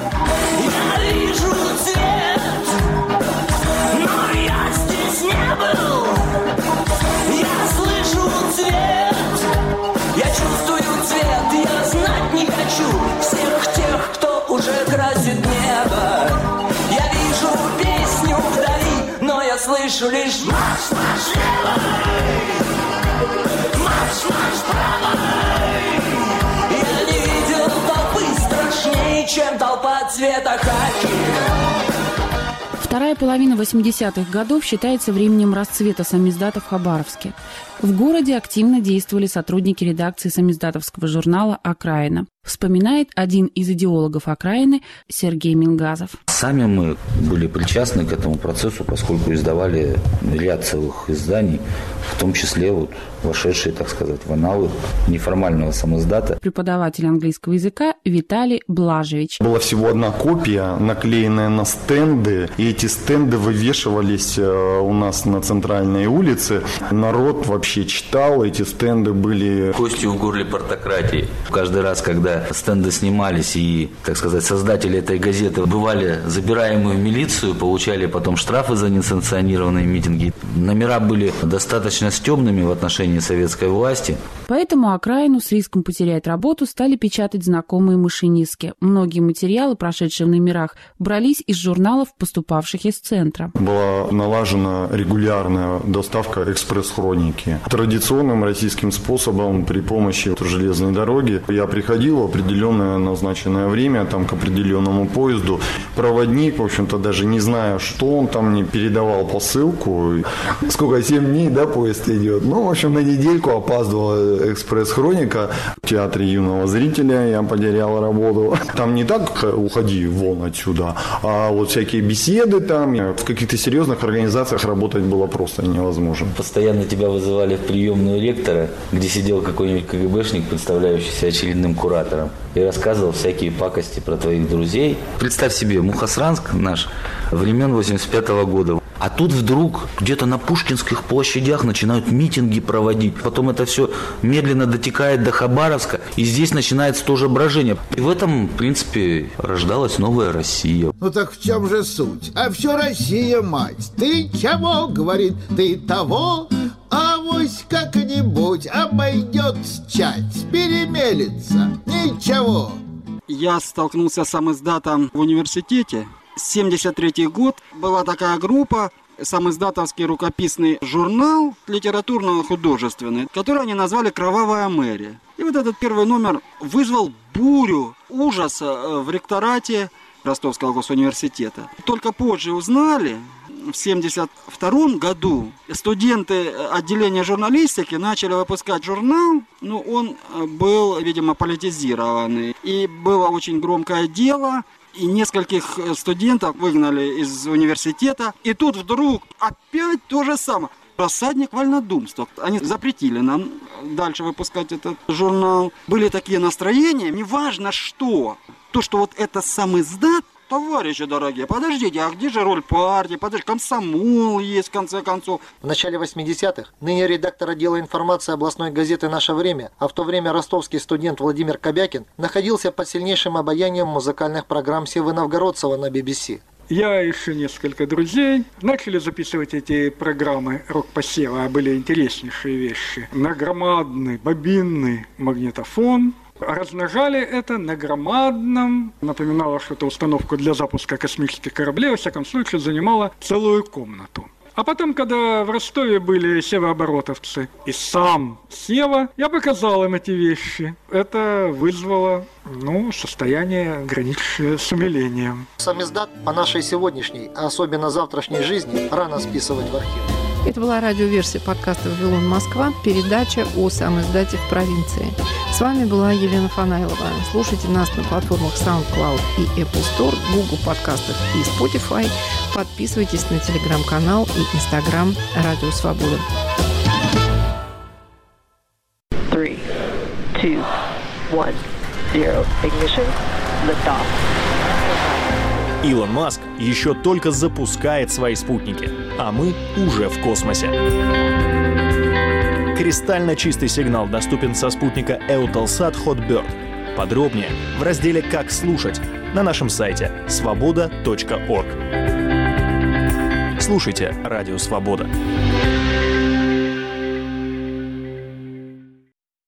Я вижу цвет, но я здесь не был. Я слышу цвет, я чувствую цвет, я знать не хочу всех тех, кто уже красит небо. Я вижу песню вдали, но я слышу лишь марш, марш левой, марш, марш правой. Я не видел толпы страшнее, чем толпа цвета хаки. Вторая половина восьмидесятых годов считается временем расцвета самиздата в Хабаровске. В городе активно действовали сотрудники редакции самиздатовского журнала «Окраина». Вспоминает один из идеологов «Окраины» Сергей Мингазов. Сами мы были причастны к этому процессу, поскольку издавали ряд целых изданий, в том числе вот вошедшие, так сказать, в аналы неформального самиздата. Преподаватель английского языка Виталий Блажевич. Была всего одна копия, наклеенная на стенды, и эти стенды вывешивались у нас на центральной улице. Народ вообще читал, эти стенды были... Костью в горле партократии. Каждый раз, когда стенды снимались и, так сказать, создатели этой газеты бывали забираемые в милицию, получали потом штрафы за несанкционированные митинги. Номера были достаточно стёбными в отношении советской власти. Поэтому «Окраину» с риском потерять работу стали печатать знакомые машинистки. Многие материалы, прошедшие в номерах, брались из журналов, поступавших из центра. Была налажена регулярная доставка экспресс-хроники. Традиционным российским способом при помощи железной дороги. Я приходил в определенное назначенное время там, к определенному поезду. Проводник, в общем-то, даже не зная, что он там, мне передавал посылку. Сколько, семь дней, да, поезд идет? Ну, в общем, на недельку опаздывала экспресс-хроника. В театре юного зрителя я потерял работу. Там не так уходи вон отсюда, а вот всякие беседы там. В каких-то серьезных организациях работать было просто невозможно. Постоянно тебя вызывали в приемную ректора, где сидел какой-нибудь КГБшник, представляющийся очередным куратором, и рассказывал всякие пакости про твоих друзей. Представь себе, Мухосранск наш времен восемьдесят пятого года. А тут вдруг где-то на Пушкинских площадях начинают митинги проводить. Потом это все медленно дотекает до Хабаровска, и здесь начинается тоже брожение. И в этом, в принципе, рождалась новая Россия. Ну так в чем же суть? А все Россия, мать. Ты чего, говорит, ты того? Авось как-нибудь обойдет чать, перемелется. Ничего. Я столкнулся с самиздатом в университете. семьдесят третий год, была такая группа, самиздатовский рукописный журнал литературно-художественный, который они назвали «Кровавая мэрия». И вот этот первый номер вызвал бурю ужаса в ректорате Ростовского госуниверситета. Только позже узнали, в семьдесят втором году студенты отделения журналистики начали выпускать журнал, но он был, видимо, политизированный. И было очень громкое дело. И нескольких студентов выгнали из университета. И тут вдруг опять то же самое. Рассадник вольнодумства. Они запретили нам дальше выпускать этот журнал. Были такие настроения, неважно что. То, что вот это самиздат, товарищи дорогие, подождите, а где же роль партии? Подождите, комсомол есть в конце концов. В начале восьмидесятых ныне редактор отдела информации областной газеты «Наше время», а в то время ростовский студент Владимир Кобякин, находился под сильнейшим обаянием музыкальных программ Севы Новгородцева на би би си. Я и еще несколько друзей начали записывать эти программы рок-посева, а были интереснейшие вещи. На громадный бобинный магнитофон. Размножали это на громадном, напоминало что-то установку для запуска космических кораблей, во всяком случае занимало целую комнату. А потом, когда в Ростове были севооборотовцы и сам Сева, я показал им эти вещи. Это вызвало, ну, состояние, граничащее с умилением. Самиздат по нашей сегодняшней, а особенно завтрашней жизни, рано списывать в архив. Это была радиоверсия подкаста «Вавилон Москва», передача о самиздате в провинции. С вами была Елена Фанайлова. Слушайте нас на платформах SoundCloud и Apple Store, Google подкастах и Spotify. Подписывайтесь на телеграм-канал и инстаграм «Радио Свобода». Three, two, one, zero. Ignition. Liftoff. Илон Маск еще только запускает свои спутники, а мы уже в космосе. Кристально чистый сигнал доступен со спутника Eutelsat Hotbird. Подробнее в разделе «Как слушать» на нашем сайте свобода точка орг. Слушайте «Радио Свобода».